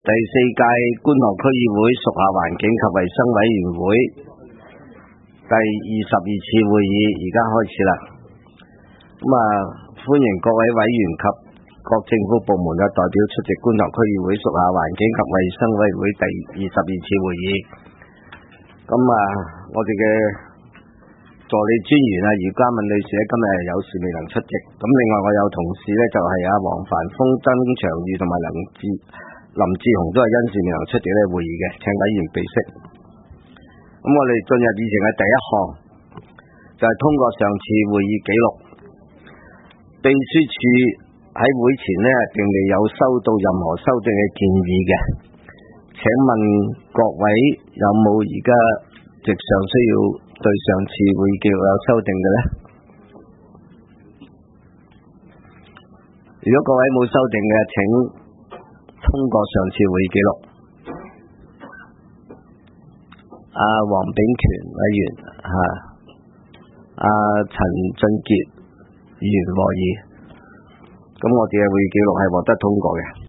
第四屆觀塘區議會屬下環境及衛生委員會第22次會議而家開始啦。歡迎各位委員及各政府部門嘅代表出席觀塘區議會屬下環境及衛生委員會第22次會議。我哋嘅助理專員余嘉敏女士今日有事未能出席。另外我有同事就係黃凡峰、曾祥宇同埋林志雄都係因事未能出席呢會議嘅，請委員備悉。我哋進入議程嘅第一項就係通過上次會議記錄。秘書處喺會前並未有收到任何修訂嘅建議嘅，請問各位有冇而家直上需要對上次會議記錄有修訂嘅呢？如果各位冇修訂嘅，請通過上次會議記錄。黃炳權委員陳俊傑議員和議，我哋嘅會議記錄係獲得通過嘅。